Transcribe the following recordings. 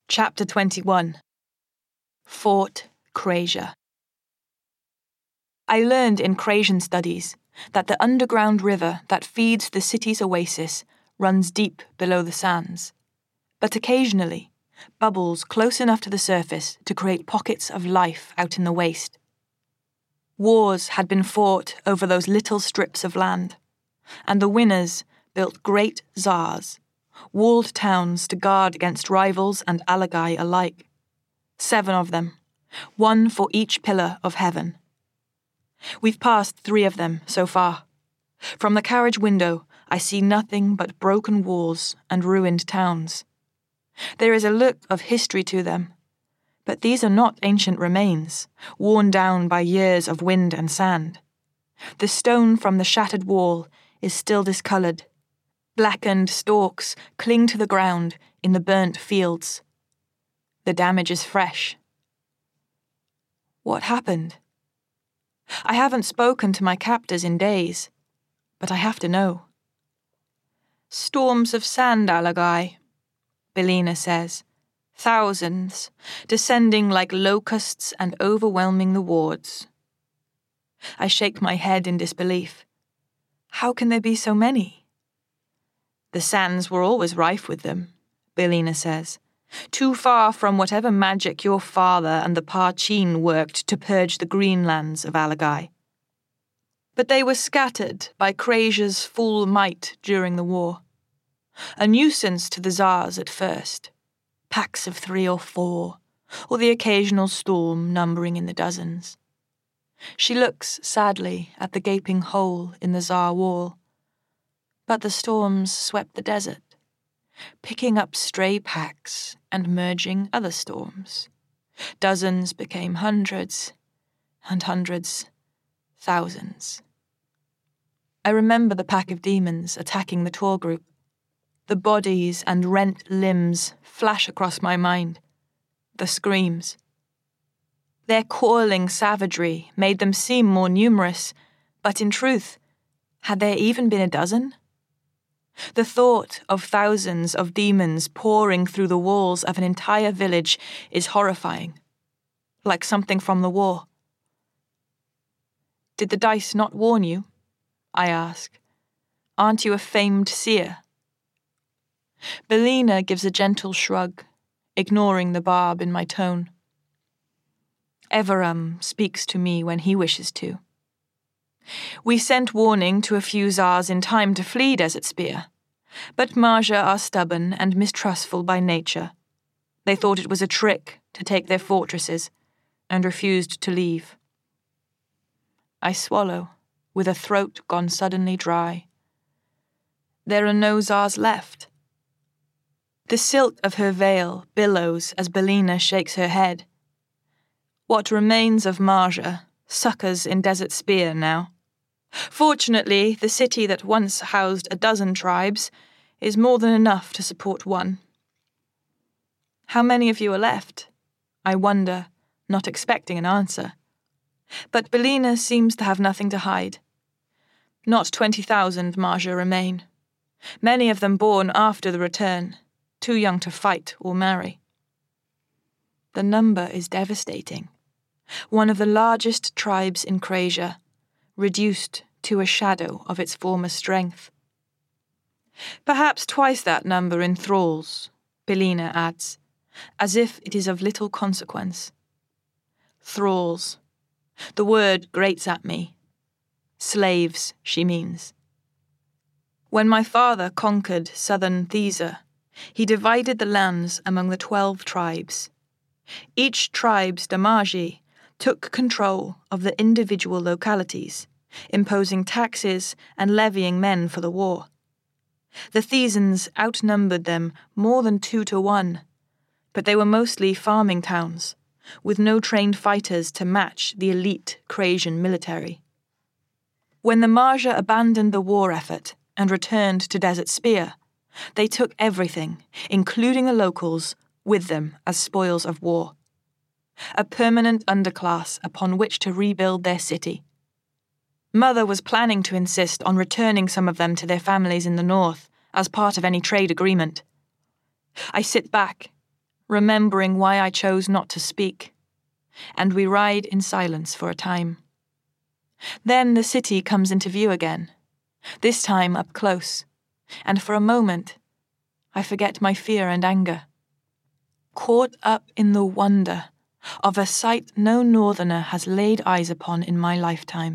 Chapter 21. Fort Kraysia. I learned in Kraysian studies that the underground river that feeds the city's oasis runs deep below the sands, but occasionally bubbles close enough to the surface to create pockets of life out in the waste. Wars had been fought over those little strips of land, and the winners built great czars, walled towns to guard against rivals and Alagai alike. 7 of them, 1 for each pillar of heaven. We've passed 3 of them so far. From the carriage window, I see nothing but broken walls and ruined towns. There is a look of history to them, but these are not ancient remains, worn down by years of wind and sand. The stone from the shattered wall is still discoloured. Blackened stalks cling to the ground in the burnt fields. The damage is fresh. What happened? I haven't spoken to my captors in days, but I have to know. Storms of sand, Alagai, Belina says, thousands, descending like locusts and overwhelming the wards. I shake my head in disbelief. How can there be so many? The sands were always rife with them, Belina says, too far from whatever magic your father and the Parchin worked to purge the greenlands of Alagai. But they were scattered by Kraysia's full might during the war. A nuisance to the czars at first, packs of 3 or 4, or the occasional storm numbering in the dozens. She looks sadly at the gaping hole in the czar wall. But the storms swept the desert, picking up stray packs and merging other storms. Dozens became hundreds, and hundreds, thousands. I remember the pack of demons attacking the tour group. The bodies and rent limbs flash across my mind. The screams. Their coiling savagery made them seem more numerous, but in truth, had there even been a dozen? The thought of thousands of demons pouring through the walls of an entire village is horrifying, like something from the war. Did the dice not warn you? I ask. Aren't you a famed seer? Belina gives a gentle shrug, ignoring the barb in my tone. Everum speaks to me when he wishes to. We sent warning to a few czars in time to flee Desert Spear, but Marja are stubborn and mistrustful by nature. They thought it was a trick to take their fortresses and refused to leave. I swallow, with a throat gone suddenly dry. There are no czars left. The silk of her veil billows as Belina shakes her head. What remains of Marja suckers in Desert Spear now. Fortunately, the city that once housed a dozen tribes is more than enough to support 1. How many of you are left? I wonder, not expecting an answer. But Belina seems to have nothing to hide. Not 20,000 Marja remain. Many of them born after the return, too young to fight or marry. The number is devastating. One of the largest tribes in Kraysia, reduced to a shadow of its former strength. Perhaps twice that number in thralls, Belina adds, as if it is of little consequence. Thralls. The word grates at me. Slaves, she means. When my father conquered southern Thesa, he divided the lands among the 12 tribes. Each tribe's Damaji took control of the individual localities, imposing taxes and levying men for the war. The Thesans outnumbered them more than 2 to 1, but they were mostly farming towns, with no trained fighters to match the elite Kraysian military. When the Marja abandoned the war effort and returned to Desert Spear, they took everything, including the locals, with them as spoils of war. A permanent underclass upon which to rebuild their city. Mother was planning to insist on returning some of them to their families in the north as part of any trade agreement. I sit back, remembering why I chose not to speak, and we ride in silence for a time. Then the city comes into view again, this time up close, and for a moment I forget my fear and anger, caught up in the wonder of a sight no northerner has laid eyes upon in my lifetime.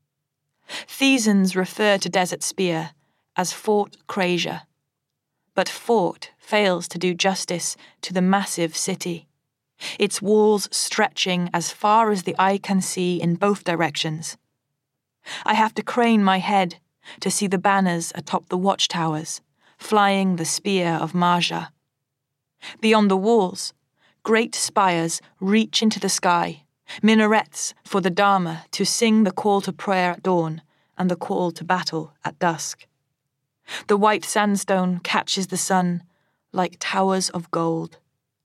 Thesans refer to Desert Spear as Fort Crasier, but fort fails to do justice to the massive city, its walls stretching as far as the eye can see in both directions. I have to crane my head to see the banners atop the watchtowers, flying the spear of Marja. Beyond the walls, great spires reach into the sky, minarets for the Dharma to sing the call to prayer at dawn and the call to battle at dusk. The white sandstone catches the sun like towers of gold.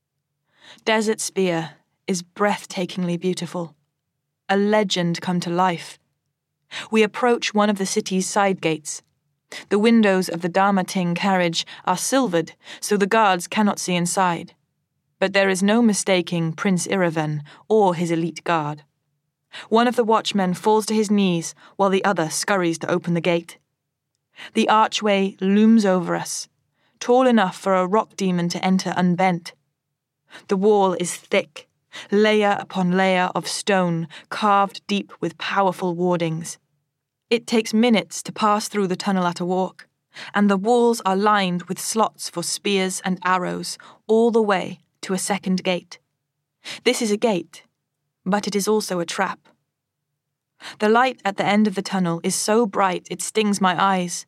Desert Spear is breathtakingly beautiful, a legend come to life. We approach one of the city's side gates. The windows of the Dharmating carriage are silvered, so the guards cannot see inside. But there is no mistaking Prince Ireven or his elite guard. One of the watchmen falls to his knees while the other scurries to open the gate. The archway looms over us, tall enough for a rock demon to enter unbent. The wall is thick, layer upon layer of stone carved deep with powerful wardings. It takes minutes to pass through the tunnel at a walk, and the walls are lined with slots for spears and arrows all the way to a second gate. This is a gate, but it is also a trap. The light at the end of the tunnel is so bright it stings my eyes.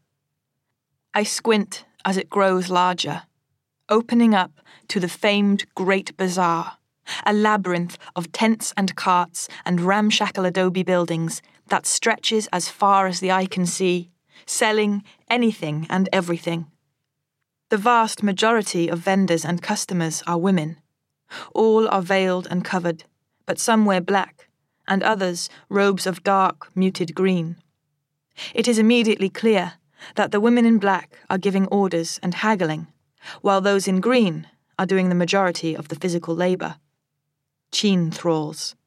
I squint as it grows larger, opening up to the famed Great Bazaar, a labyrinth of tents and carts and ramshackle adobe buildings that stretches as far as the eye can see, selling anything and everything. The vast majority of vendors and customers are women. All are veiled and covered, but some wear black, and others robes of dark, muted green. It is immediately clear that the women in black are giving orders and haggling, while those in green are doing the majority of the physical labour. Chin thralls.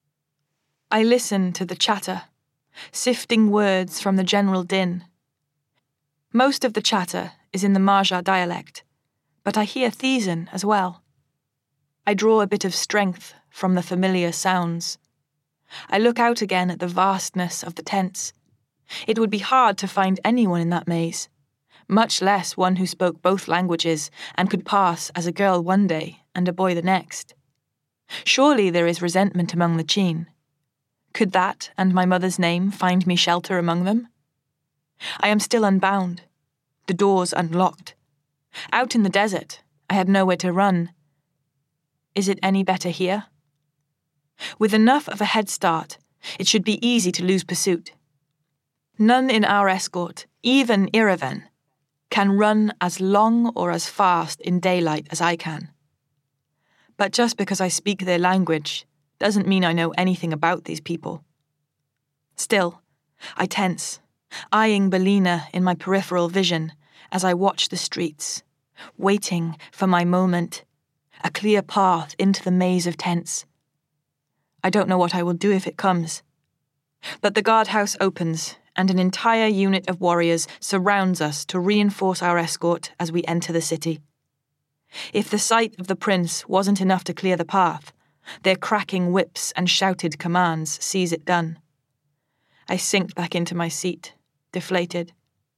I listen to the chatter, sifting words from the general din. Most of the chatter is in the Marja dialect, but I hear Thesan as well. I draw a bit of strength from the familiar sounds. I look out again at the vastness of the tents. It would be hard to find anyone in that maze, much less one who spoke both languages and could pass as a girl one day and a boy the next. Surely there is resentment among the Chin. Could that and my mother's name find me shelter among them? I am still unbound, the doors unlocked. Out in the desert, I had nowhere to run. Is it any better here? With enough of a head start, it should be easy to lose pursuit. None in our escort, even Ireven, can run as long or as fast in daylight as I can. But just because I speak their language doesn't mean I know anything about these people. Still, I tense, eyeing Belina in my peripheral vision as I watch the streets, waiting for my moment, a clear path into the maze of tents. I don't know what I will do if it comes. But the guardhouse opens, and an entire unit of warriors surrounds us to reinforce our escort as we enter the city. If the sight of the prince wasn't enough to clear the path, their cracking whips and shouted commands sees it done. I sink back into my seat, deflated.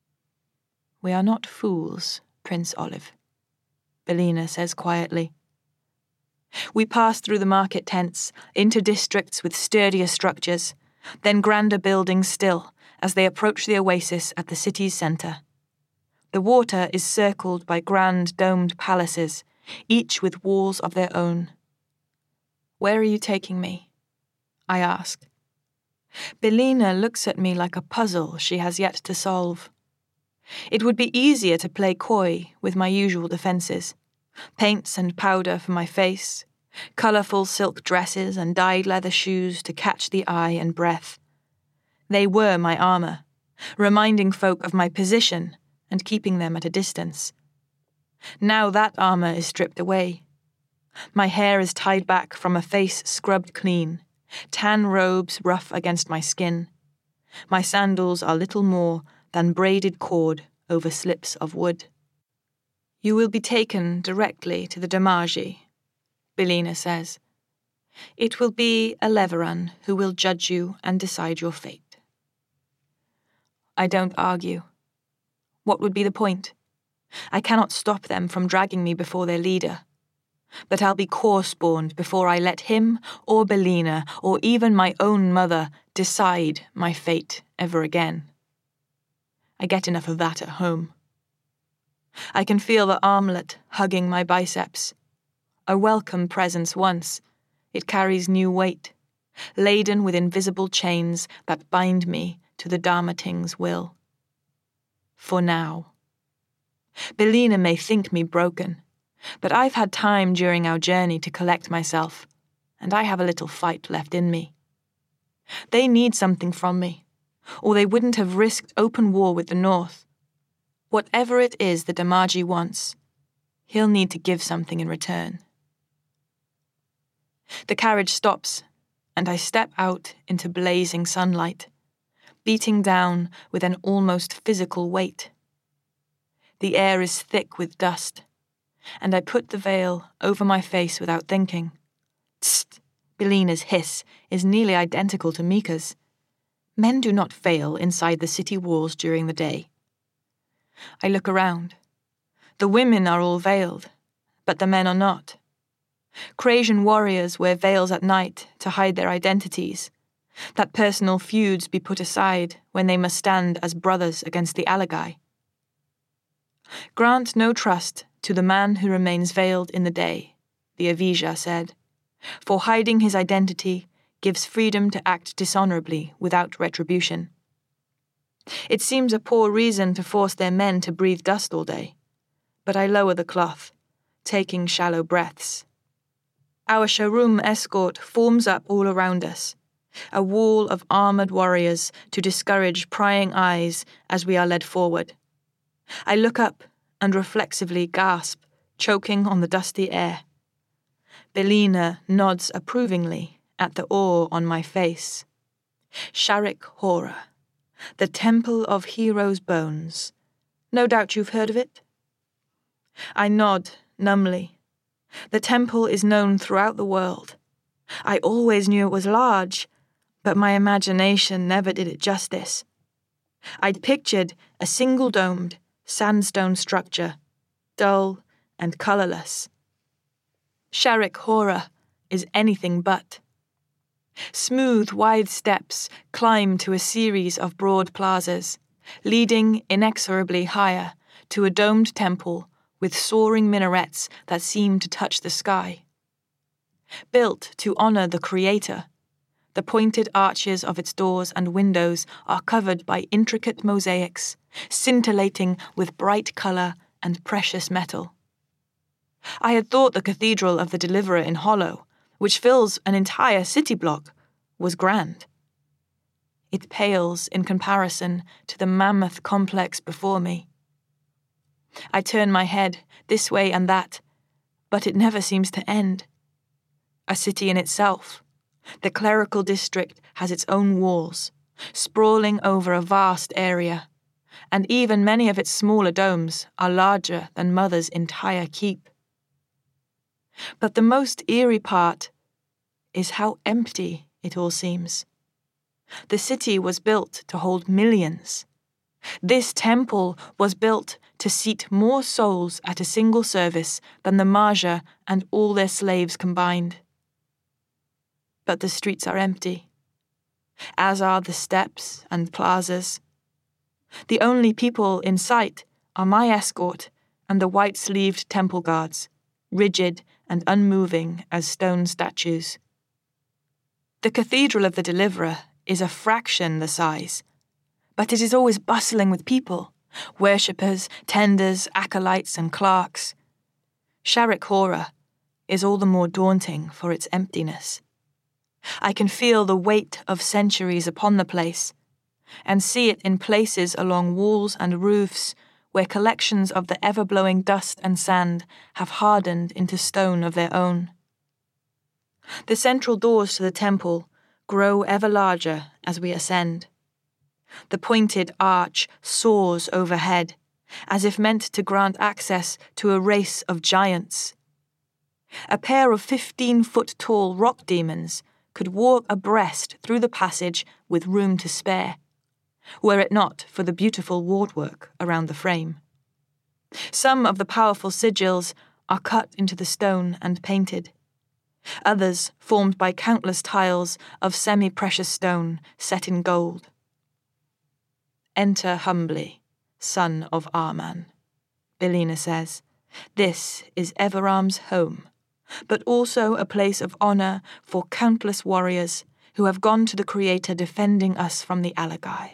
"We are not fools, Prince Olive," Belina says quietly. We pass through the market tents, into districts with sturdier structures, then grander buildings still, as they approach the oasis at the city's centre. The water is circled by grand domed palaces, each with walls of their own. "Where are you taking me?" I ask. Belina looks at me like a puzzle she has yet to solve. It would be easier to play coy with my usual defences. Paints and powder for my face, colourful silk dresses and dyed leather shoes to catch the eye and breath. They were my armour, reminding folk of my position and keeping them at a distance. Now that armour is stripped away. My hair is tied back from a face scrubbed clean, tan robes rough against my skin. My sandals are little more than braided cord over slips of wood. You will be taken directly to the Damaji, Belina says. It will be a Leveran who will judge you and decide your fate. I don't argue. What would be the point? I cannot stop them from dragging me before their leader. But I'll be core-spawned before I let him or Belina or even my own mother decide my fate ever again. I get enough of that at home. I can feel the armlet hugging my biceps. A welcome presence once. It carries new weight, laden with invisible chains that bind me to the Dharmating's will. For now. Belina may think me broken, but I've had time during our journey to collect myself, and I have a little fight left in me. They need something from me, or they wouldn't have risked open war with the North. Whatever it is the Damaji wants, he'll need to give something in return. The carriage stops, and I step out into blazing sunlight, beating down with an almost physical weight. The air is thick with dust, and I put the veil over my face without thinking. Tst! Belina's hiss is nearly identical to Mika's. Men do not fail inside the city walls during the day. I look around. The women are all veiled, but the men are not. Krasian warriors wear veils at night to hide their identities, that personal feuds be put aside when they must stand as brothers against the Alagai. Grant no trust to the man who remains veiled in the day, the Avija said, for hiding his identity gives freedom to act dishonorably without retribution. It seems a poor reason to force their men to breathe dust all day, but I lower the cloth, taking shallow breaths. Our Sharum escort forms up all around us, a wall of armored warriors to discourage prying eyes as we are led forward. I look up and reflexively gasp, choking on the dusty air. Belina nods approvingly at the awe on my face. Sharik Hora, the Temple of Heroes' Bones. No doubt you've heard of it? I nod numbly. The temple is known throughout the world. I always knew it was large, but my imagination never did it justice. I'd pictured a single-domed, sandstone structure, dull and colourless. Sharik Hora is anything but. Smooth, wide steps climb to a series of broad plazas, leading inexorably higher to a domed temple with soaring minarets that seem to touch the sky. Built to honour the Creator, the pointed arches of its doors and windows are covered by intricate mosaics, scintillating with bright colour and precious metal. I had thought the Cathedral of the Deliverer in Hollow, which fills an entire city block, was grand. It pales in comparison to the mammoth complex before me. I turn my head this way and that, but it never seems to end. A city in itself, the clerical district has its own walls, sprawling over a vast area, and even many of its smaller domes are larger than Mother's entire keep. But the most eerie part is how empty it all seems. The city was built to hold millions. This temple was built to seat more souls at a single service than the Maja and all their slaves combined. But the streets are empty, as are the steps and plazas. The only people in sight are my escort and the white-sleeved temple guards, rigid and unmoving as stone statues. The Cathedral of the Deliverer is a fraction the size, but it is always bustling with people, worshippers, tenders, acolytes, and clerks. Sharik Hora is all the more daunting for its emptiness. I can feel the weight of centuries upon the place, and see it in places along walls and roofs where collections of the ever-blowing dust and sand have hardened into stone of their own. The central doors to the temple grow ever larger as we ascend. The pointed arch soars overhead, as if meant to grant access to a race of giants. A pair of 15-foot-tall rock demons could walk abreast through the passage with room to spare, were it not for the beautiful wardwork around the frame. Some of the powerful sigils are cut into the stone and painted. Others formed by countless tiles of semi-precious stone set in gold. "Enter humbly, son of Arman," Belina says. "This is Everarm's home, but also a place of honor for countless warriors who have gone to the Creator defending us from the Alagai."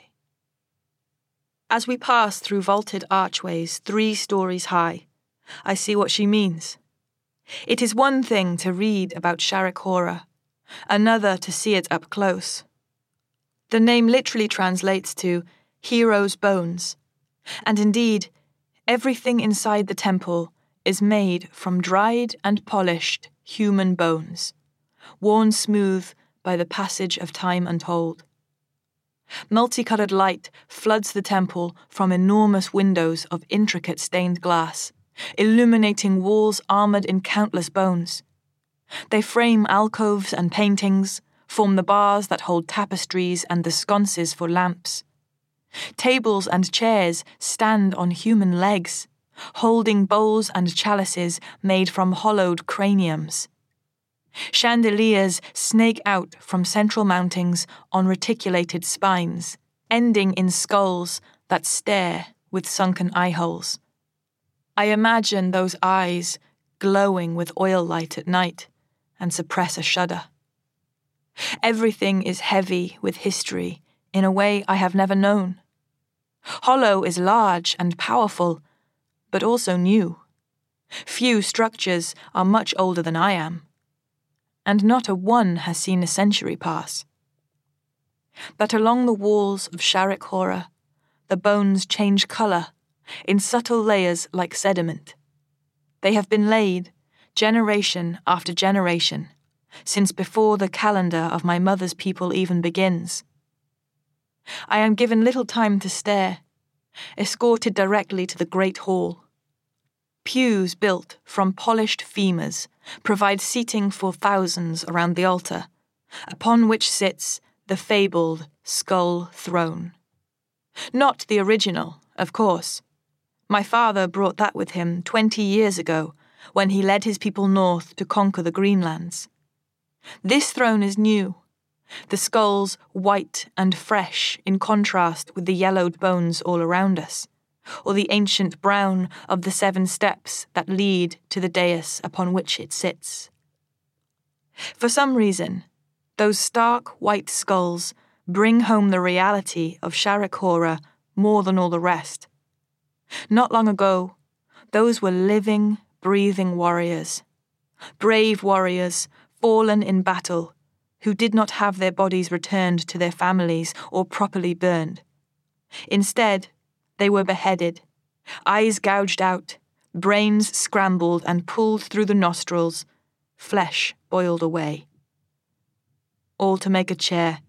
As we pass through vaulted archways 3 stories high, I see what she means. It is one thing to read about Sharek Hora, another to see it up close. The name literally translates to hero's bones, and indeed, everything inside the temple is made from dried and polished human bones, worn smooth by the passage of time untold. Multicolored light floods the temple from enormous windows of intricate stained glass, illuminating walls armored in countless bones. They frame alcoves and paintings, form the bars that hold tapestries and the sconces for lamps. Tables and chairs stand on human legs, holding bowls and chalices made from hollowed craniums. Chandeliers snake out from central mountings on reticulated spines, ending in skulls that stare with sunken eye holes. I imagine those eyes glowing with oil light at night and suppress a shudder. Everything is heavy with history in a way I have never known. Hollow is large and powerful, but also new. Few structures are much older than I am, and not a one has seen a century pass. But along the walls of Sharek Hora, the bones change colour in subtle layers like sediment. They have been laid, generation after generation, since before the calendar of my mother's people even begins. I am given little time to stare, escorted directly to the great hall. Pews built from polished femurs provide seating for thousands around the altar, upon which sits the fabled skull throne. Not the original, of course. My father brought that with him 20 years ago, when he led his people north to conquer the Greenlands. This throne is new, the skulls white and fresh in contrast with the yellowed bones all around us, or the ancient brown of the 7 steps that lead to the dais upon which it sits. For some reason, those stark white skulls bring home the reality of Sharek Hora more than all the rest. Not long ago, those were living, breathing warriors, brave warriors fallen in battle, who did not have their bodies returned to their families or properly burned. Instead, they were beheaded, eyes gouged out, brains scrambled and pulled through the nostrils, flesh boiled away. All to make a chair.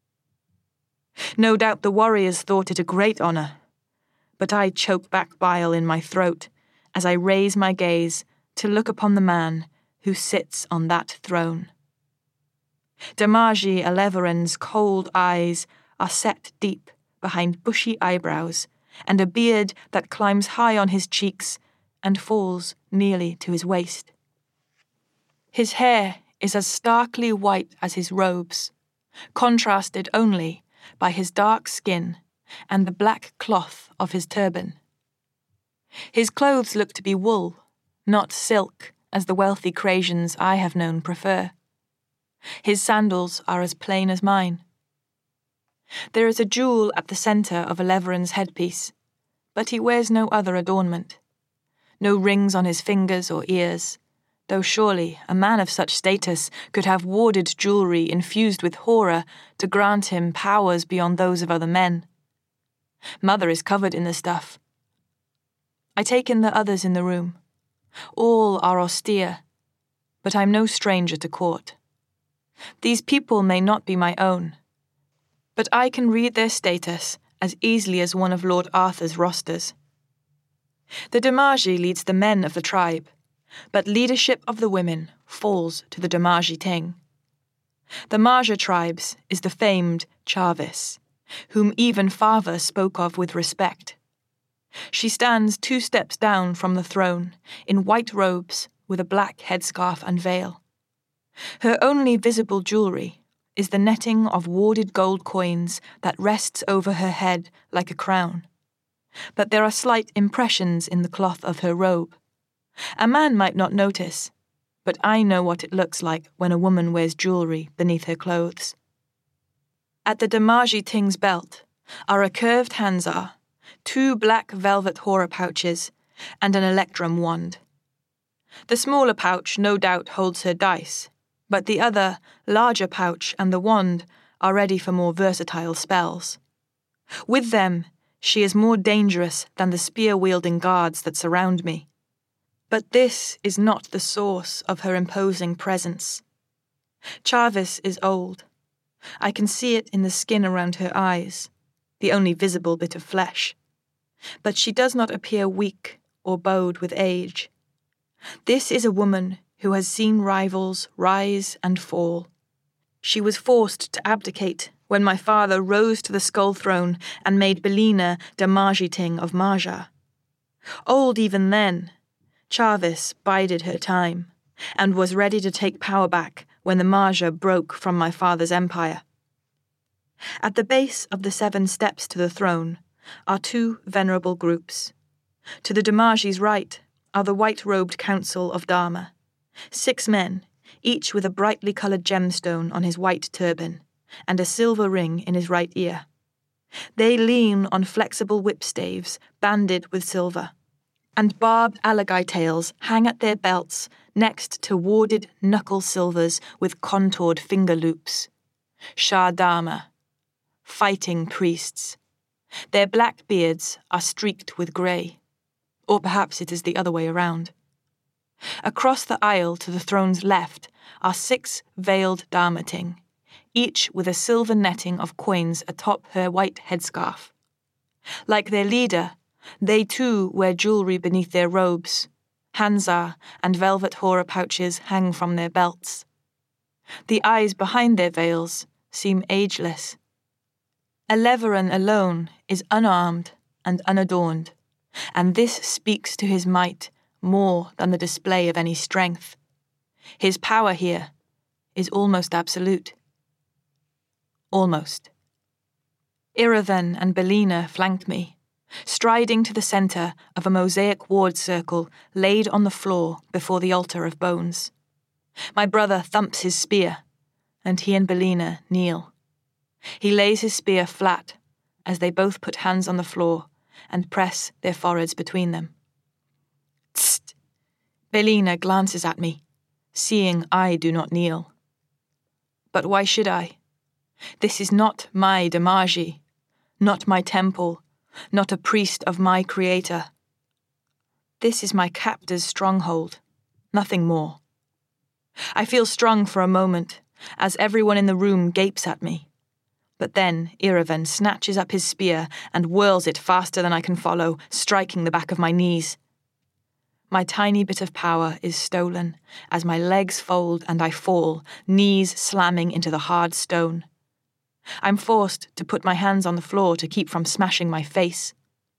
No doubt the warriors thought it a great honour, but I choke back bile in my throat as I raise my gaze to look upon the man who sits on that throne. Damaji Eleveran's cold eyes are set deep behind bushy eyebrows and a beard that climbs high on his cheeks and falls nearly to his waist. His hair is as starkly white as his robes, contrasted only by his dark skin and the black cloth of his turban. His clothes look to be wool, not silk, as the wealthy Crasians I have known prefer. His sandals are as plain as mine. There is a jewel at the centre of Eleveran's headpiece, but he wears no other adornment. No rings on his fingers or ears, though surely a man of such status could have warded jewellery infused with horror to grant him powers beyond those of other men. Mother is covered in the stuff. I take in the others in the room. All are austere, but I'm no stranger to court. These people may not be my own, but I can read their status as easily as one of Lord Arthur's rosters. The Domargii leads the men of the tribe, but leadership of the women falls to the Domargii Ting. The Marja tribes is the famed Charvis, whom even father spoke of with respect. She stands 2 steps down from the throne, in white robes with a black headscarf and veil. Her only visible jewellery is the netting of warded gold coins that rests over her head like a crown. But there are slight impressions in the cloth of her robe. A man might not notice, but I know what it looks like when a woman wears jewellery beneath her clothes. At the Domargii Ting's belt are a curved Hansar, 2 black velvet hora pouches, and an electrum wand. The smaller pouch no doubt holds her dice, but the other, larger pouch and the wand are ready for more versatile spells. With them, she is more dangerous than the spear-wielding guards that surround me. But this is not the source of her imposing presence. Charvis is old. I can see it in the skin around her eyes, the only visible bit of flesh. But she does not appear weak or bowed with age. This is a woman who has seen rivals rise and fall. She was forced to abdicate when my father rose to the skull throne and made Belina Domargii Ting of Marja. Old even then, Charvis bided her time, and was ready to take power back when the Marja broke from my father's empire. At the base of the 7 steps to the throne are 2 venerable groups. To the Domargii's right are the white-robed Council of Dharma, 6 men, each with a brightly coloured gemstone on his white turban, and a silver ring in his right ear. They lean on flexible whipstaves banded with silver, and barbed alligator tails hang at their belts next to warded knuckle silvers with contoured finger loops. Shah Dharma, fighting priests. Their black beards are streaked with grey, or perhaps it is the other way around. Across the aisle to the throne's left are 6 veiled Dharma Ting, each with a silver netting of coins atop her white headscarf. Like their leader, they too wear jewellery beneath their robes. Hansar and velvet hora pouches hang from their belts. The eyes behind their veils seem ageless. Eleveran alone is unarmed and unadorned, and this speaks to his might more than the display of any strength. His power here is almost absolute. Almost. Iroven and Belina flank me, striding to the centre of a mosaic ward circle laid on the floor before the altar of bones. My brother thumps his spear, and he and Belina kneel. He lays his spear flat as they both put hands on the floor and press their foreheads between them. Tst! Belina glances at me, seeing I do not kneel. But why should I? This is not my Domargii, not my temple, not a priest of my creator. This is my captor's stronghold, nothing more. I feel strong for a moment, as everyone in the room gapes at me. But then Iroven snatches up his spear and whirls it faster than I can follow, striking the back of my knees. My tiny bit of power is stolen as my legs fold and I fall, knees slamming into the hard stone. I'm forced to put my hands on the floor to keep from smashing my face.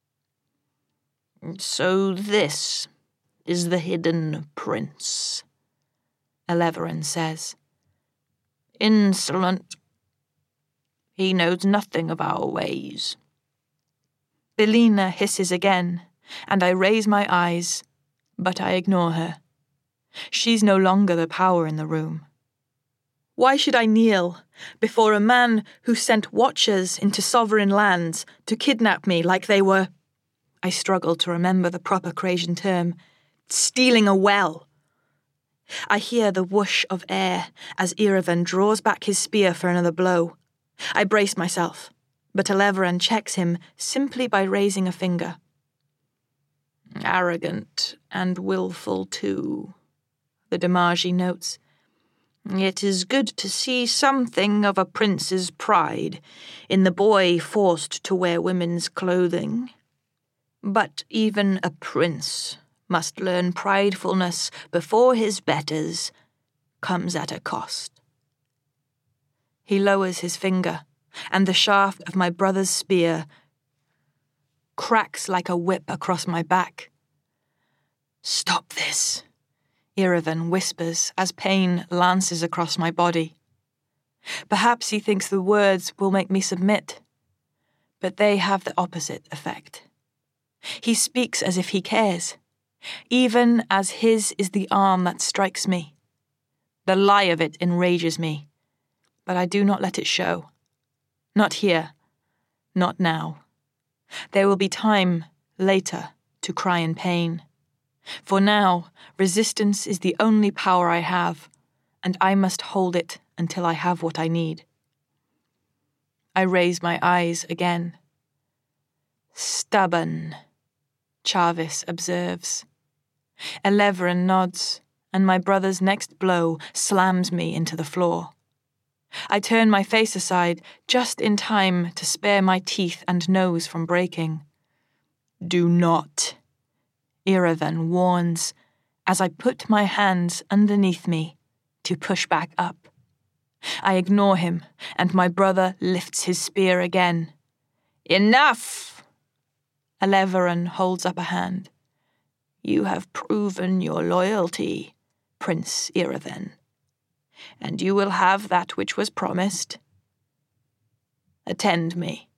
So this is the hidden prince, Eleveran says. Insolent. He knows nothing of our ways. Belina hisses again, and I raise my eyes, but I ignore her. She's no longer the power in the room. Why should I kneel before a man who sent watchers into sovereign lands to kidnap me like they were, I struggle to remember the proper Crasian term, stealing a well? I hear the whoosh of air as Iroven draws back his spear for another blow. I brace myself, but Eleveran checks him simply by raising a finger. Arrogant and willful too, the Demaji notes. It is good to see something of a prince's pride in the boy forced to wear women's clothing. But even a prince must learn pridefulness before his betters comes at a cost. He lowers his finger, and the shaft of my brother's spear cracks like a whip across my back. Stop this, Irovan whispers as pain lances across my body. Perhaps he thinks the words will make me submit, but they have the opposite effect. He speaks as if he cares, even as his is the arm that strikes me. The lie of it enrages me, but I do not let it show. Not here, not now. There will be time later to cry in pain. For now, resistance is the only power I have, and I must hold it until I have what I need. I raise my eyes again. Stubborn, Charvis observes. Eleveren nods, and my brother's next blow slams me into the floor. I turn my face aside just in time to spare my teeth and nose from breaking. Do not, Irovan warns, as I put my hands underneath me to push back up. I ignore him, and my brother lifts his spear again. Enough! Eleveren holds up a hand. You have proven your loyalty, Prince Irovan, and you will have that which was promised. Attend me.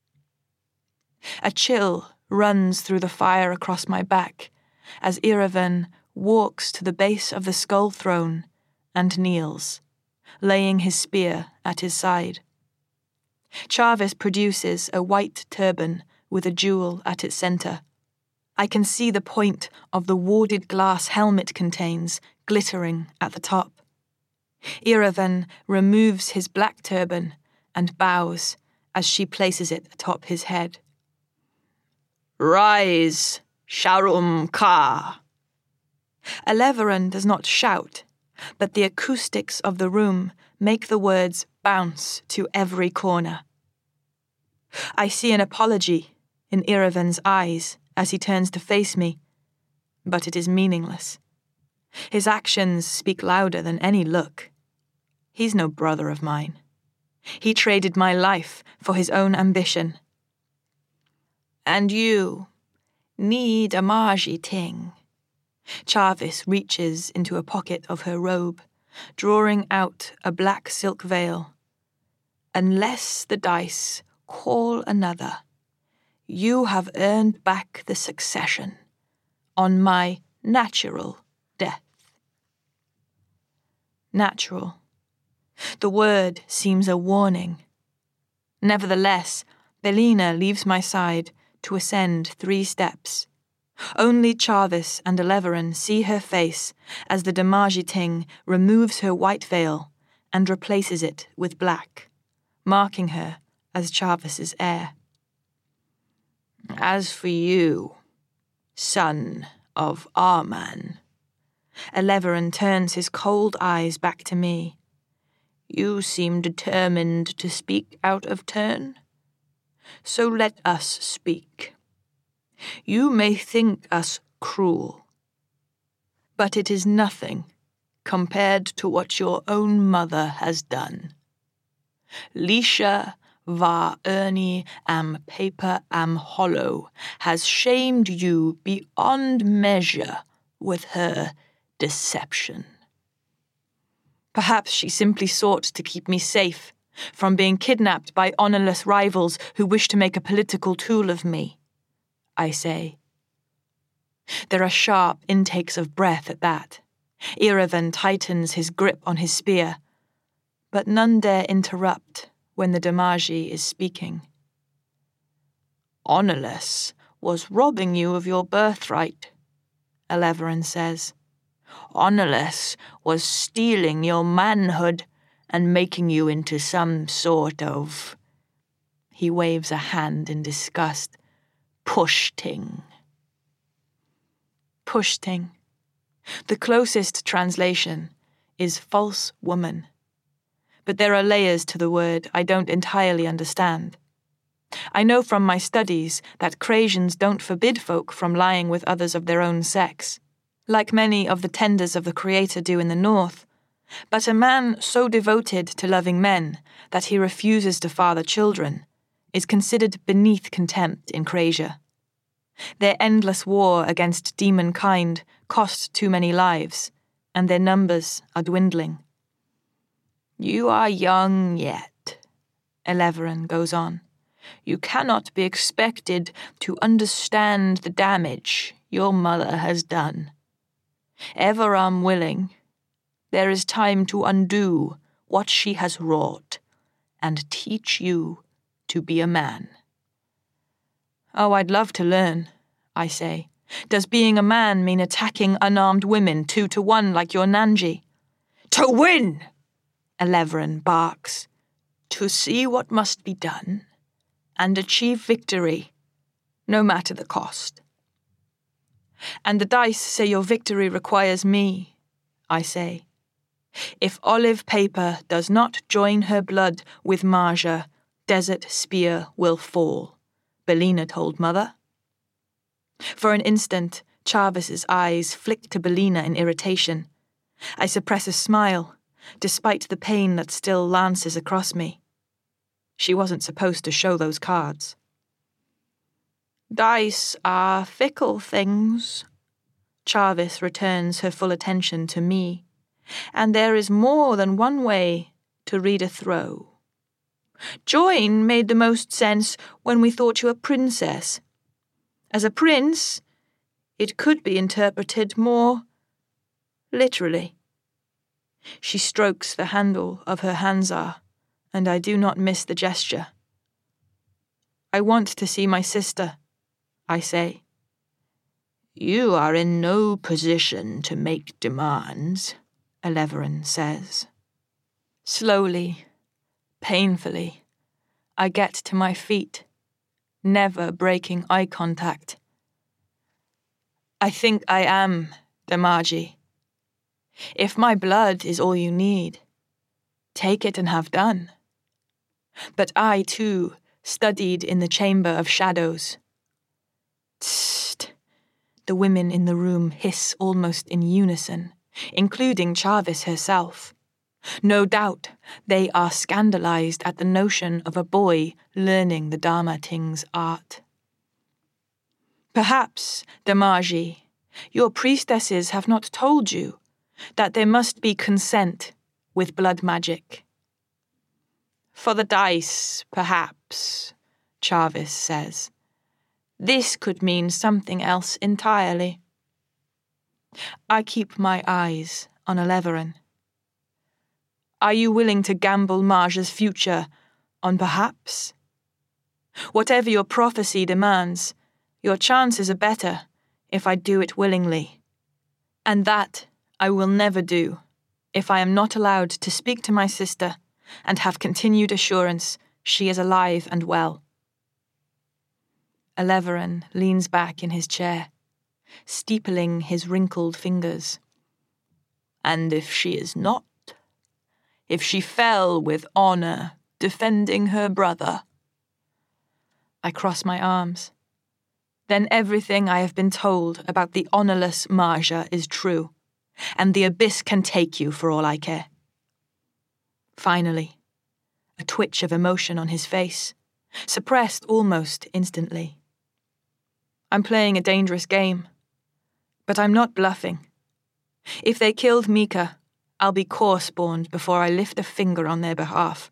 A chill runs through the fire across my back as Irovan walks to the base of the skull throne and kneels, laying his spear at his side. Charvis produces a white turban with a jewel at its center. I can see the point of the warded glass helmet contains glittering at the top. Irovan removes his black turban and bows as she places it atop his head. Rise, Sharum Ka! Eleveren does not shout, but the acoustics of the room make the words bounce to every corner. I see an apology in Iroven's eyes as he turns to face me, but it is meaningless. His actions speak louder than any look. He's no brother of mine. He traded my life for his own ambition. And you need a Marji Ting. Charvis reaches into a pocket of her robe, drawing out a black silk veil. Unless the dice call another, you have earned back the succession on my natural death. Natural. The word seems a warning. Nevertheless, Belina leaves my side to ascend 3 steps. Only Charvis and Eleveren see her face as the Demaji Ting removes her white veil and replaces it with black, marking her as Charvis's heir. As for you, son of Arman, Eleveren turns his cold eyes back to me. You seem determined to speak out of turn. So let us speak. You may think us cruel, but it is nothing compared to what your own mother has done. Lisha va Ernie am paper am hollow has shamed you beyond measure with her deception. Perhaps she simply sought to keep me safe from being kidnapped by honorless rivals who wish to make a political tool of me, I say. There are sharp intakes of breath at that. Irovan tightens his grip on his spear, but none dare interrupt when the Demaji is speaking. Honorless was robbing you of your birthright, Eleveren says. Honorless was stealing your manhood and making you into some sort of... He waves a hand in disgust. Pushting. Pushting. The closest translation is false woman. But there are layers to the word I don't entirely understand. I know from my studies that Crasians don't forbid folk from lying with others of their own sex, like many of the tenders of the Creator do in the north, but a man so devoted to loving men that he refuses to father children is considered beneath contempt in Crasia. Their endless war against demonkind cost too many lives, and their numbers are dwindling. You are young yet, Eleveran goes on. You cannot be expected to understand the damage your mother has done. Ever unwilling, there is time to undo what she has wrought and teach you to be a man. Oh, I'd love to learn, I say. Does being a man mean attacking unarmed women 2-1 like your Nanji? To win, Eleveran barks. To see what must be done and achieve victory, no matter the cost. And the dice say your victory requires me, I say. If olive paper does not join her blood with Marja, desert spear will fall, Belina told Mother. For an instant, Charvis's eyes flick to Belina in irritation. I suppress a smile, despite the pain that still lances across me. She wasn't supposed to show those cards. Dice are fickle things. Charvis returns her full attention to me, and there is more than one way to read a throw. Join made the most sense when we thought you a princess. As a prince, it could be interpreted more literally. She strokes the handle of her Hansar, and I do not miss the gesture. I want to see my sister, I say. You are in no position to make demands, Eleveran says. Slowly, painfully, I get to my feet, never breaking eye contact. I think I am Damaji. If my blood is all you need, take it and have done. But I, too, studied in the Chamber of Shadows. Tst! The women in the room hiss almost in unison, including Charvis herself. No doubt they are scandalized at the notion of a boy learning the Dharma Ting's art. Perhaps, Damaji, your priestesses have not told you that there must be consent with blood magic. For the dice, perhaps, Charvis says. This could mean something else entirely. I keep my eyes on Eleveran. Are you willing to gamble Marja's future on perhaps? Whatever your prophecy demands, your chances are better if I do it willingly. And that I will never do if I am not allowed to speak to my sister and have continued assurance she is alive and well. Eleveran leans back in his chair, steepling his wrinkled fingers. And if she is not? If she fell with honor defending her brother? I cross my arms. Then everything I have been told about the honorless Marja is true, and the abyss can take you for all I care. Finally, a twitch of emotion on his face, suppressed almost instantly. I'm playing a dangerous game, but I'm not bluffing. If they killed Mika, I'll be core-spawned before I lift a finger on their behalf.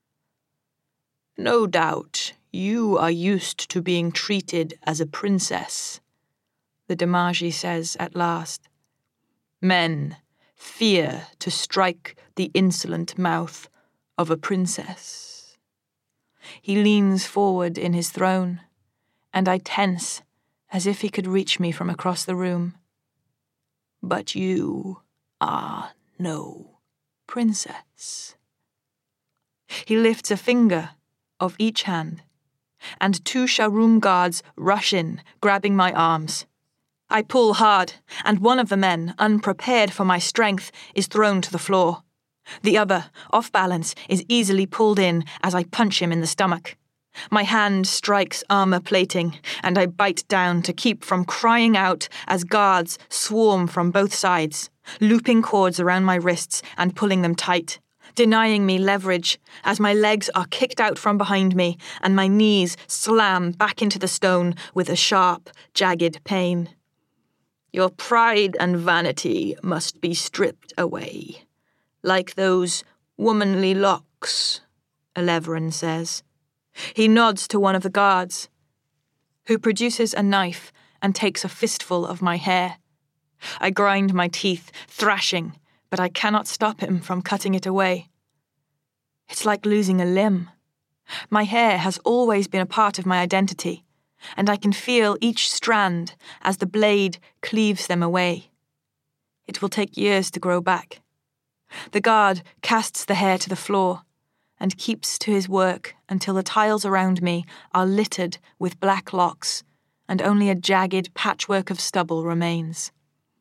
No doubt you are used to being treated as a princess, the Damaji says at last. Men fear to strike the insolent mouth of a princess. He leans forward in his throne, and I tense as if he could reach me from across the room. But you are no princess. He lifts a finger of each hand, and 2 Sharum guards rush in, grabbing my arms. I pull hard, and one of the men, unprepared for my strength, is thrown to the floor. The other, off balance, is easily pulled in as I punch him in the stomach. My hand strikes armor plating, and I bite down to keep from crying out as guards swarm from both sides, looping cords around my wrists and pulling them tight, denying me leverage as my legs are kicked out from behind me and my knees slam back into the stone with a sharp, jagged pain. Your pride and vanity must be stripped away, like those womanly locks, Eleverin says. He nods to one of the guards, who produces a knife and takes a fistful of my hair. I grind my teeth, thrashing, but I cannot stop him from cutting it away. It's like losing a limb. My hair has always been a part of my identity, and I can feel each strand as the blade cleaves them away. It will take years to grow back. The guard casts the hair to the floor and keeps to his work until the tiles around me are littered with black locks and only a jagged patchwork of stubble remains.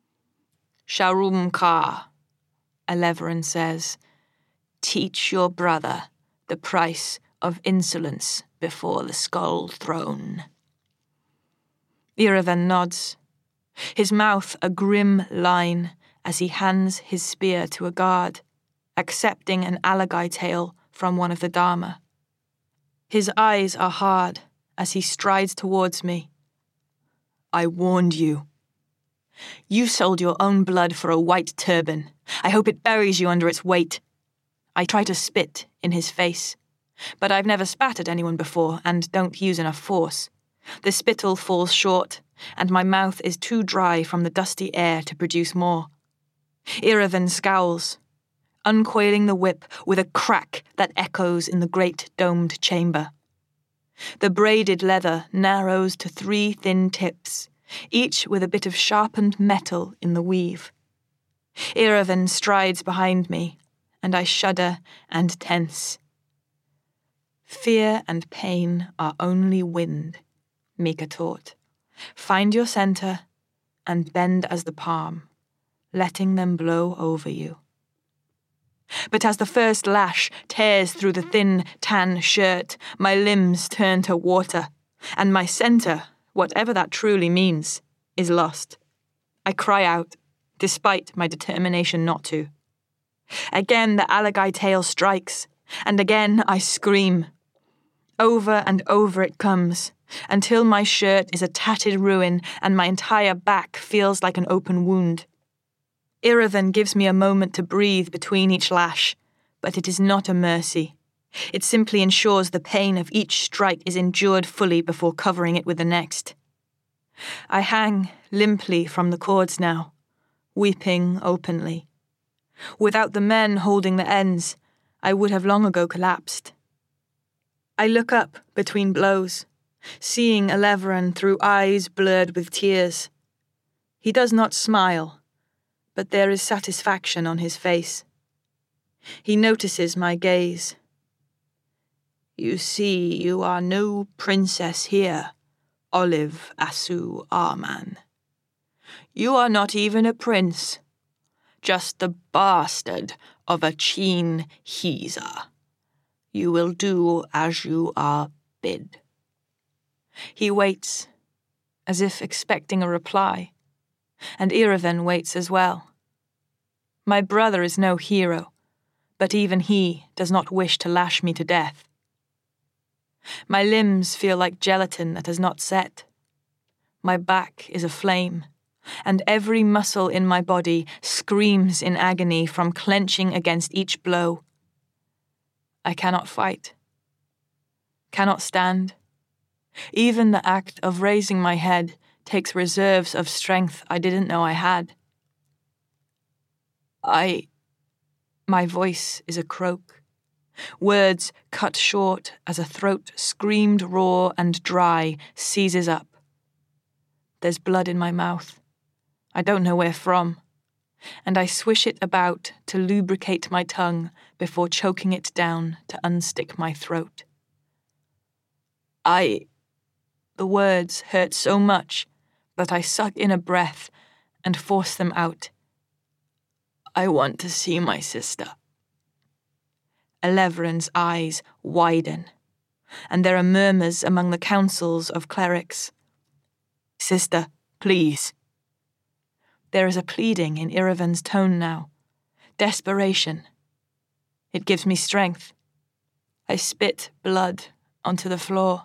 Sharum-Ka, Eleverin says, teach your brother the price of insolence before the skull throne. Iroven nods, his mouth a grim line as he hands his spear to a guard, accepting an alagai tail from one of the Dharma. His eyes are hard as he strides towards me. I warned you. You sold your own blood for a white turban. I hope it buries you under its weight. I try to spit in his face, but I've never spat at anyone before and don't use enough force. The spittle falls short, and my mouth is too dry from the dusty air to produce more. Iroven scowls, uncoiling the whip with a crack that echoes in the great domed chamber. The braided leather narrows to 3 thin tips, each with a bit of sharpened metal in the weave. Iroven strides behind me, and I shudder and tense. Fear and pain are only wind, Mika taught. Find your center and bend as the palm, letting them blow over you. But as the first lash tears through the thin, tan shirt, my limbs turn to water, and my center, whatever that truly means, is lost. I cry out, despite my determination not to. Again the alagai tail strikes, and again I scream. Over and over it comes, until my shirt is a tattered ruin and my entire back feels like an open wound. Iroven gives me a moment to breathe between each lash, but it is not a mercy. It simply ensures the pain of each strike is endured fully before covering it with the next. I hang limply from the cords now, weeping openly. Without the men holding the ends, I would have long ago collapsed. I look up between blows, seeing Eleverin through eyes blurred with tears. He does not smile, but there is satisfaction on his face. He notices my gaze. You see, you are no princess here, Olive Asu Arman. You are not even a prince, just the bastard of a Cheen Hiza. You will do as you are bid. He waits, as if expecting a reply, and Iroven waits as well. My brother is no hero, but even he does not wish to lash me to death. My limbs feel like gelatin that has not set. My back is aflame, and every muscle in my body screams in agony from clenching against each blow. I cannot fight, cannot stand. Even the act of raising my head takes reserves of strength I didn't know I had. My voice is a croak. Words cut short as a throat screamed raw and dry seizes up. There's blood in my mouth. I don't know where from, and I swish it about to lubricate my tongue before choking it down to unstick my throat. The words hurt so much, that I suck in a breath and force them out. I want to see my sister. Elevron's eyes widen, and there are murmurs among the councils of clerics. Sister, please. There is a pleading in Iruvan's tone now, desperation. It gives me strength. I spit blood onto the floor.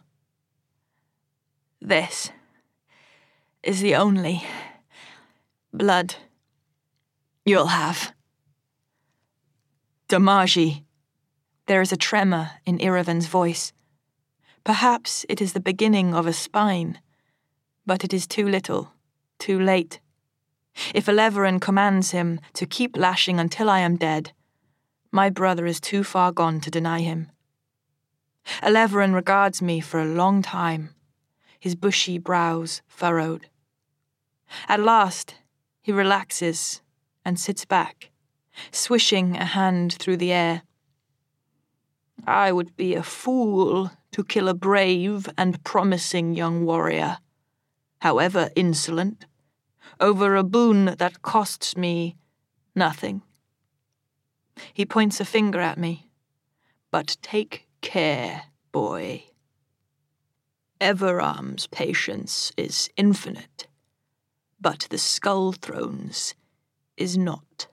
This is the only blood you'll have. Domarji. There is a tremor in Iruvan's voice. Perhaps it is the beginning of a spine, but it is too little, too late. If Elevron commands him to keep lashing until I am dead, my brother is too far gone to deny him. Elevron regards me for a long time, his bushy brows furrowed. At last, he relaxes and sits back, swishing a hand through the air. I would be a fool to kill a brave and promising young warrior, however insolent, over a boon that costs me nothing. He points a finger at me. But take care, boy. Everarm's patience is infinite, but the Skull Throne's is not.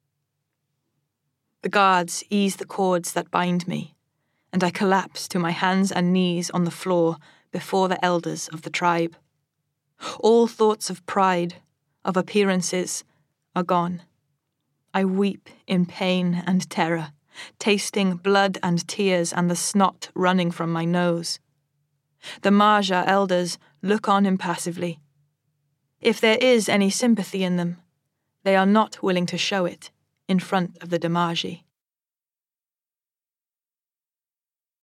The guards ease the cords that bind me, and I collapse to my hands and knees on the floor before the elders of the tribe. All thoughts of pride, of appearances, are gone. I weep in pain and terror, tasting blood and tears and the snot running from my nose. The Marja elders look on impassively. If there is any sympathy in them, they are not willing to show it in front of the Domarji.